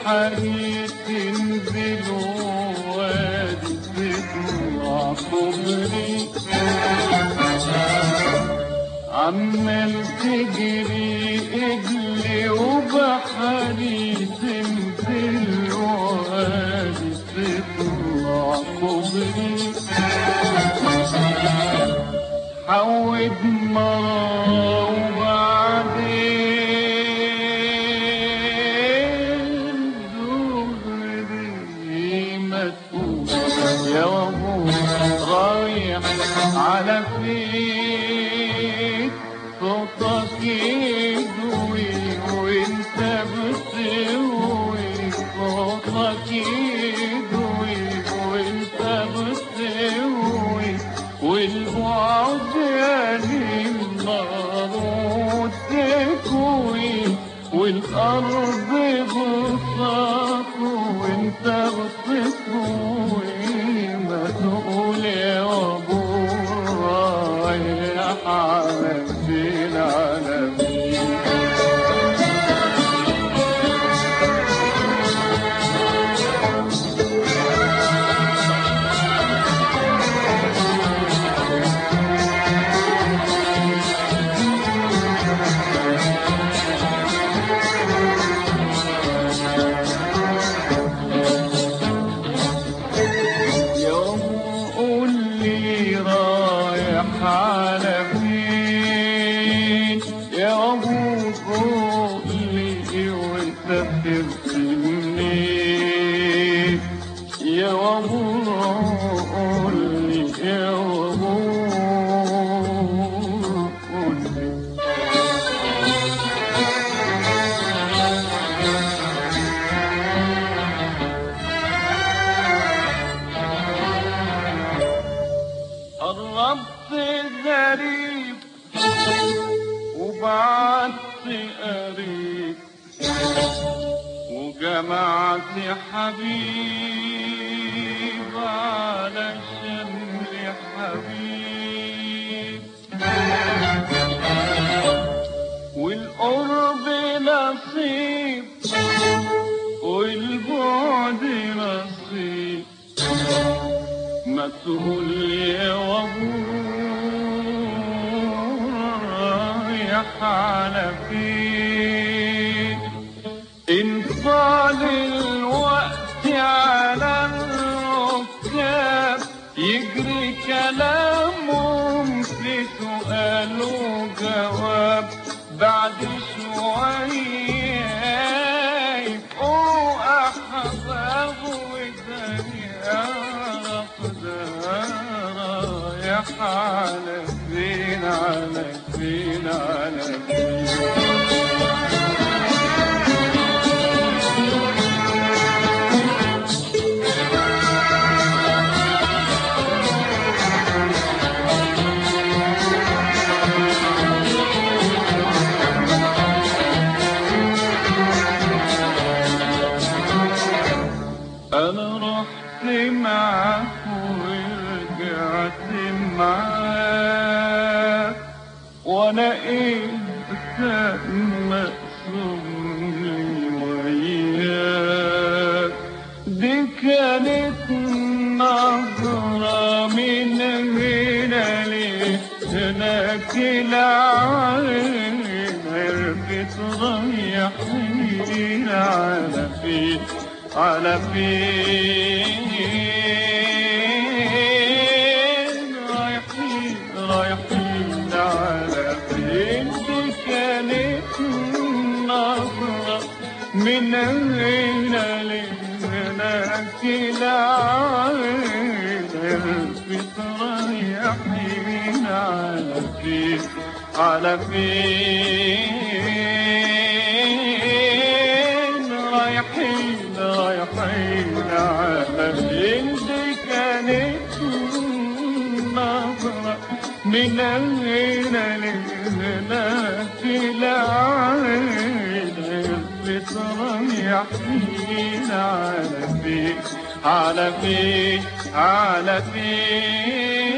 وبحري تنزل وادي تطلع كوبري عمال تجري اجلي وبحري تنزل وادي تطلع كوبري حود مرة وبعدين دغري ما تقول يا وابو رايح على فين صوتك يدوي وانت بتسوي صوتك يدوي وانت بتسوي والبعد يعني النار وتكوي والأرض بساط وانت بتكوي ما تقول يا أبو رايح على فين على فين على فين يا ابو قولي وسافرت منين يا ابو قولي يا ابو قولي قربت غريب وبعدت قريب وجمعت حبيب علشان لي حبيب والقرب نصيب والبعد نصيب ما تقول يا وابو رايح على فين إن طال الوقت على الركاب يجري كلامهم في سؤال وجواب بعد شوية يبقوا أحباب ودنيا رايح على فين على فين على فين أنا رحت معاك ورجعت معاك وأنا كان مقسوم لي وياك دي كانت نظرة من هنا لهناك العين عرفت رايحين على فين على فين رايحين رايحين على فين دي كانت نظرة من هنا لهناك العين عرفت رايحين على فين على فين رايحين رايحين على فين دي كانت نظرة من هنا لهناك العين عرفت رايحين على فين على فين على فين